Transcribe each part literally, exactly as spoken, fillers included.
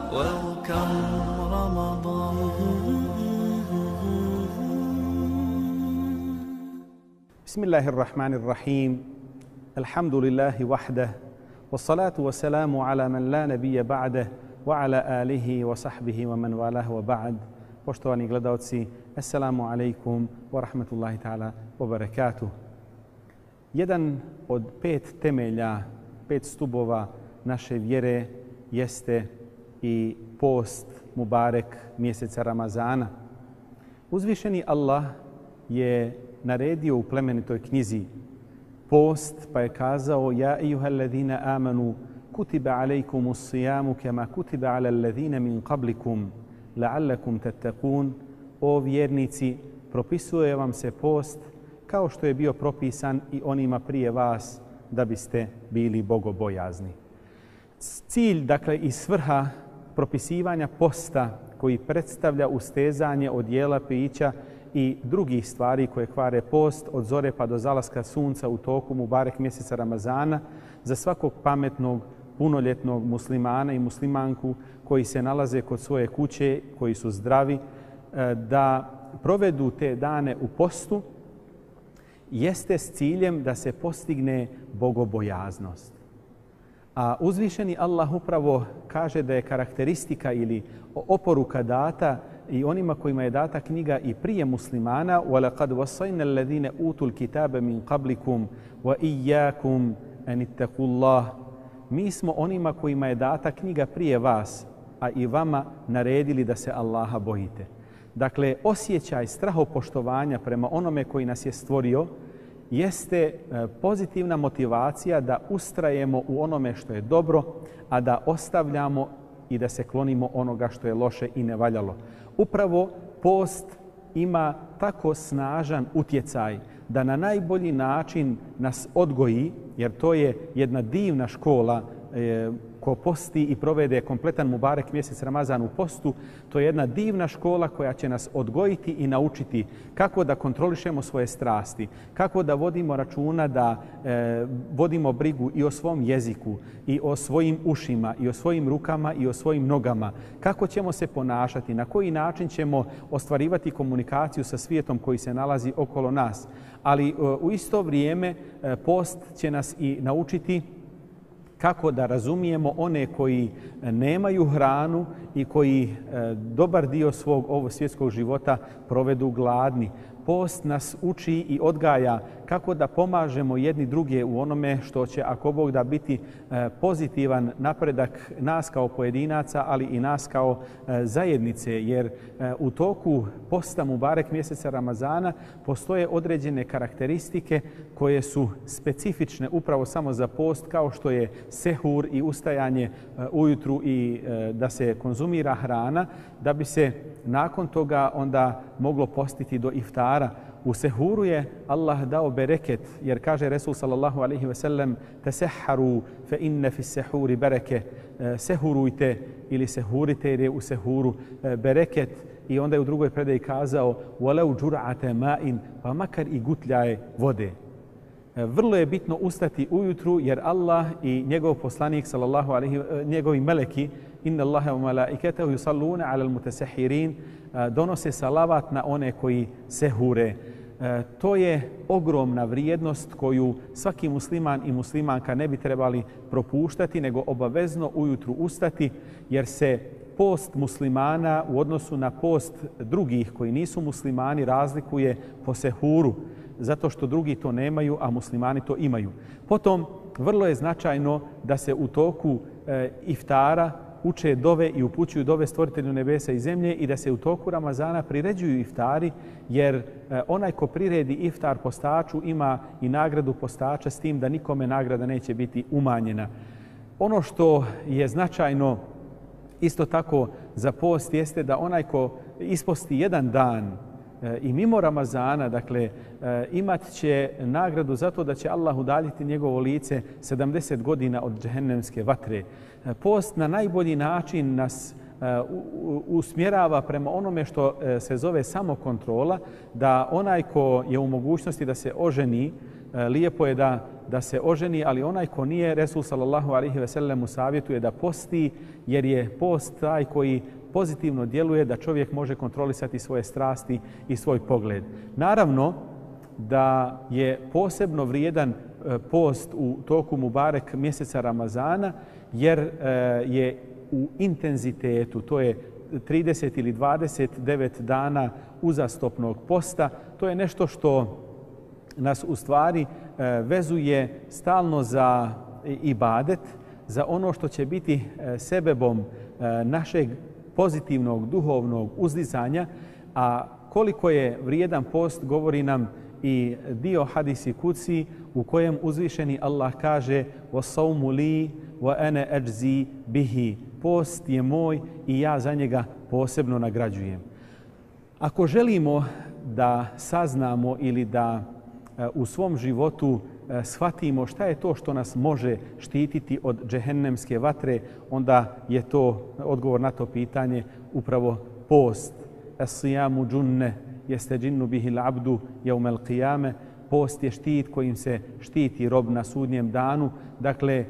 Welcome Ramadan. Bismillahirrahmanirrahim. Alhamdulillahi wahdah. Wassalatu wassalamu ala man la nabiyya ba'dah wa ala alihi wa sahbihi wa man walah wa ba'd. Poštovani gledalci, assalamu alaikum wa rahmatullahi ta'ala wa barakatuh. Jedan od pet temelja, pet stubova naše vjere jeste i post Mubarek mjeseca Ramazana. Uzvišeni Allah je naredio u plemenitoj knjizi post, pa je kazao: Ja ejuhalladhina amanu kutiba alejkumus sijamu kema kutiba ala alladhina min qablikum la'allakum tattaqun. O vjernici, propisuje vam se post kao što je bio propisan i onima prije vas, da biste bili bogobojazni. Cilj, dakle, i svrha propisivanja posta koji predstavlja ustezanje od jela, pića i drugih stvari koje kvare post od zore pa do zalaska sunca u toku Mubarek mjeseca Ramazana za svakog pametnog, punoljetnog muslimana i muslimanku koji se nalaze kod svoje kuće, koji su zdravi, da provedu te dane u postu, jeste s ciljem da se postigne bogobojaznost. A uzvišeni Allah upravo kaže da je karakteristika ili oporuka data i onima kojima je data knjiga i prije muslimana: وَلَقَدْ وَصَّيْنَا الَّذِينَ أُوتُوا الْكِتَابَ مِنْ قَبْلِكُمْ وَإِيَّاكُمْ أَنِ اتَّقُوا اللَّهَ. Mi smo onima kojima je data knjiga prije vas, a i vama naredili da se Allaha bojite. Dakle, osjećaj strahopoštovanja prema onome koji nas je stvorio jeste pozitivna motivacija da ustrajemo u onome što je dobro, a da ostavljamo i da se klonimo onoga što je loše i nevaljalo. Upravo post ima tako snažan utjecaj da na najbolji način nas odgoji, jer to je jedna divna škola. Ko posti i provede kompletan Mubarek mjesec Ramazan u postu, to je jedna divna škola koja će nas odgojiti i naučiti kako da kontrolišemo svoje strasti, kako da vodimo računa da e, vodimo brigu i o svom jeziku, i o svojim ušima, i o svojim rukama, i o svojim nogama, kako ćemo se ponašati, na koji način ćemo ostvarivati komunikaciju sa svijetom koji se nalazi okolo nas. Ali e, u isto vrijeme e, post će nas i naučiti kako da razumijemo one koji nemaju hranu i koji dobar dio svog ovog svjetskog života provedu gladni. Post nas uči i odgaja kako da pomažemo jedni druge u onome što će, ako Bog da, biti pozitivan napredak nas kao pojedinaca, ali i nas kao zajednice. Jer u toku posta Mubarek mjeseca Ramazana postoje određene karakteristike koje su specifične upravo samo za post, kao što je sehur i ustajanje ujutru i da se konzumira hrana, da bi se nakon toga onda moglo postiti do iftara. U sehuru je Allah dao bereket, jer kaže Resul sallallahu alaihi ve sellem: "Tesehharu fe inne fis sehuri bereke." Sehurujte ili sehurite, jer je u sehuru bereket. I onda je u drugoj predaji kazao: "Walau jur'ate ma'in", pa makar i gutljaje vode. Vrlo je bitno ustati ujutru, jer Allah i njegov poslanik sallallahu alejhi njegovi meleki: "Inna Allaha wa malaikatahu yusalluna 'alal mutasahhirin", donose salavat na one koji sehure. To je ogromna vrijednost koju svaki musliman i muslimanka ne bi trebali propuštati, nego obavezno ujutru ustati, jer se post muslimana u odnosu na post drugih koji nisu muslimani razlikuje po sehuru, zato što drugi to nemaju, a muslimani to imaju. Potom, vrlo je značajno da se u toku e, iftara uče dove i upućuju dove Stvoritelju nebesa i zemlje i da se u toku Ramazana priređuju iftari, jer e, onaj ko priredi iftar postaču ima i nagradu postača, s tim da nikome nagrada neće biti umanjena. Ono što je značajno isto tako za post jeste da onaj ko isposti jedan dan i mimo Ramazana, dakle, imat će nagradu zato da će Allah udaljiti njegovo lice sedamdeset godina od džehennemske vatre. Post na najbolji način nas usmjerava prema onome što se zove samokontrola, da onaj ko je u mogućnosti da se oženi, lijepo je da, da se oženi, ali onaj ko nije, Resul sallallahu alejhi ve sellem mu savjetuje da posti, jer je post taj koji pozitivno djeluje da čovjek može kontrolisati svoje strasti i svoj pogled. Naravno da je posebno vrijedan post u toku Mubarek mjeseca Ramazana, jer je u intenzitetu, to je trideset ili dvadeset devet dana uzastopnog posta. To je nešto što nas u stvari vezuje stalno za ibadet, za ono što će biti sebebom našeg pozitivnog duhovnog uzdizanja, a koliko je vrijedan post govori nam i dio hadisi kuci u kojem uzvišeni Allah kaže وَصَوْمُ لِي وَأَنَا أَجْزِي بِهِ. Post je moj i ja za njega posebno nagrađujem. Ako želimo da saznamo ili da u svom životu shvatimo šta je to što nas može štititi od džehennemske vatre, onda je to odgovor na to pitanje upravo post. Es-sijamu džunne jeste džinnu bihil abdu jeumel qiyame. Post je štit kojim se štiti rob na sudnjem danu. Dakle,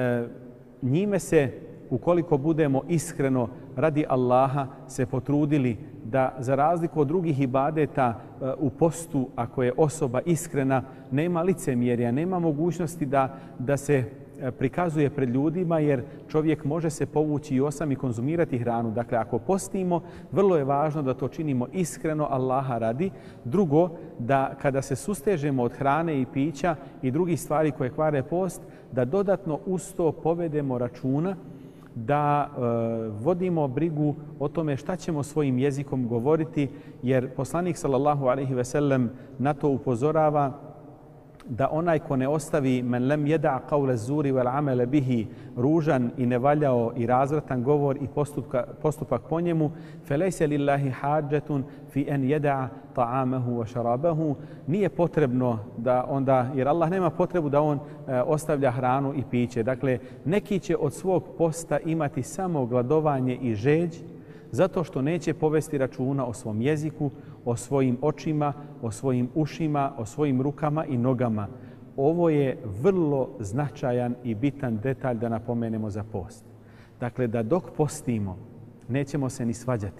njime se, ukoliko budemo iskreno radi Allaha se potrudili da za razliku od drugih ibadeta u postu, ako je osoba iskrena, nema licemjerja, nema mogućnosti da, da se prikazuje pred ljudima, jer čovjek može se povući i osam i konzumirati hranu. Dakle, ako postimo, vrlo je važno da to činimo iskreno Allaha radi. Drugo, da kada se sustežemo od hrane i pića i drugih stvari koje kvare post, da dodatno uz to povedemo računa, da e, vodimo brigu o tome šta ćemo svojim jezikom govoriti, jer poslanik sallallahu alejhi ve sellem na to upozorava da onaj ko ne ostavi men lem yeda qawla zuri wal amala bihi, ružan i nevaljao i razvratan govor i postupka, postupak po njemu, felejse lillahi hađatun fi en yeda ta'amahu wa šarabahu. Nije potrebno da onda, jer Allah nema potrebu da on e, ostavlja hranu i piće. Dakle, neki će od svog posta imati samo gladovanje i žeđ, zato što neće povesti računa o svom jeziku, o svojim očima, o svojim ušima, o svojim rukama i nogama. Ovo je vrlo značajan i bitan detalj da napomenemo za post. Dakle, da dok postimo, nećemo se ni svađati,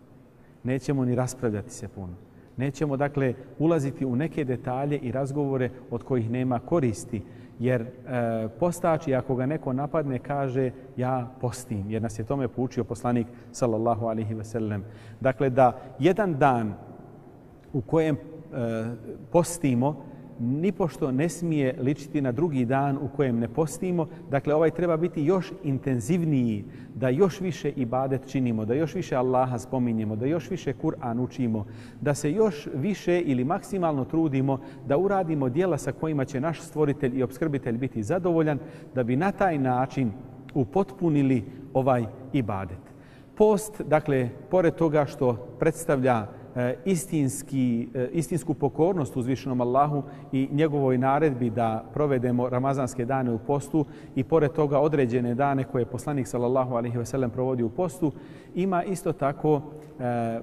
nećemo ni raspravljati se puno. Nećemo, dakle, ulaziti u neke detalje i razgovore od kojih nema koristi, jer e, postač, i ako ga neko napadne, kaže ja postim, jer nas je tome poučio poslanik sallallahu alejhi ve sellem. Dakle, da jedan dan u kojem e, postimo nipošto ne smije ličiti na drugi dan u kojem ne postimo. Dakle, ovaj treba biti još intenzivniji, da još više ibadet činimo, da još više Allaha spominjemo, da još više Kur'an učimo, da se još više ili maksimalno trudimo da uradimo djela sa kojima će naš stvoritelj i opskrbitelj biti zadovoljan, da bi na taj način upotpunili ovaj ibadet. Post, dakle, pored toga što predstavlja istinski, istinsku pokornost uzvišenom Allahu i njegovoj naredbi da provedemo ramazanske dane u postu i pored toga određene dane koje je poslanik sallallahu alejhi ve sellem provodio u postu, ima isto tako e,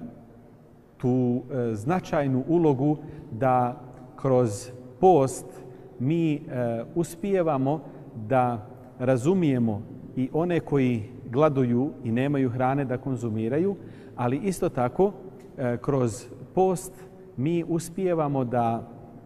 tu e, značajnu ulogu da kroz post mi e, uspijevamo da razumijemo i one koji gladuju i nemaju hrane da konzumiraju, ali isto tako kroz post mi uspijevamo da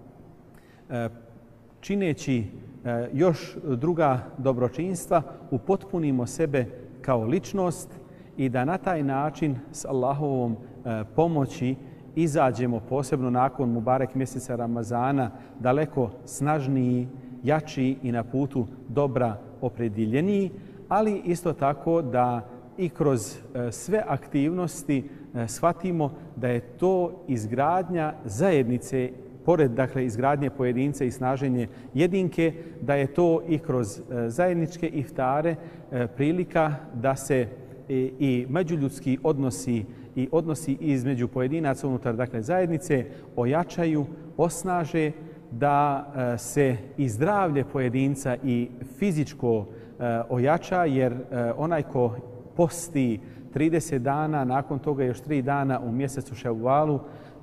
čineći još druga dobročinstva upotpunimo sebe kao ličnost i da na taj način s Allahovom pomoći izađemo, posebno nakon Mubarek mjeseca Ramazana, daleko snažniji, jači i na putu dobra opredjeljeniji, ali isto tako da i kroz sve aktivnosti shvatimo da je to izgradnja zajednice, pored dakle izgradnje pojedinca i snaženje jedinke, da je to i kroz zajedničke iftare prilika da se i međuljudski odnosi i odnosi između pojedinaca unutar dakle zajednice ojačaju, osnaže, da se i zdravlje pojedinca i fizičko ojača, jer onaj ko posti trideset dana, nakon toga još tri dana u mjesecu Ševvalu,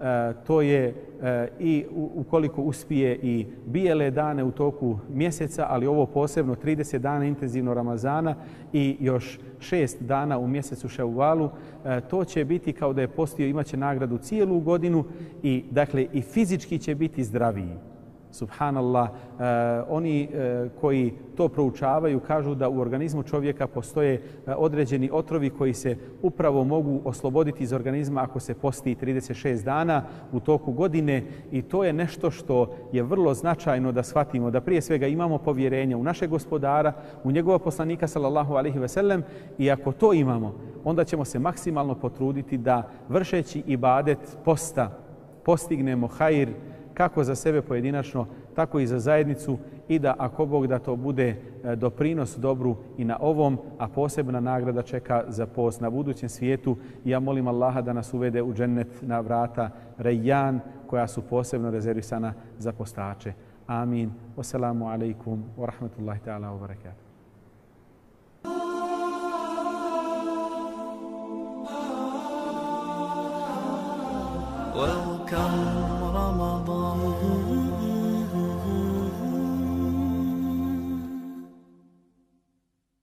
to je i ukoliko uspije i bijele dane u toku mjeseca, ali ovo posebno trideset dana intenzivno Ramazana i još šest dana u mjesecu Ševvalu, to će biti kao da je postio, imaće nagradu cijelu godinu i dakle i fizički će biti zdraviji. Subhanallah, eh, oni eh, koji to proučavaju kažu da u organizmu čovjeka postoje eh, određeni otrovi koji se upravo mogu osloboditi iz organizma ako se posti trideset šest dana u toku godine i to je nešto što je vrlo značajno da shvatimo, da prije svega imamo povjerenje u našeg gospodara, u njegova poslanika sallallahu alejhi ve sellem i ako to imamo, onda ćemo se maksimalno potruditi da vršeći ibadet posta postignemo hajr kako za sebe pojedinačno, tako i za zajednicu i da ako Bog da to bude doprinos dobru i na ovom, a posebna nagrada čeka za post na budućem svijetu. Ja molim Allaha da nas uvede u džennet na vrata Rejjan koja su posebno rezervisana za postače. Amin. Wassalamu alaikum wa rahmatullahi ta'ala wa barakatuh. Welcome Ramadan.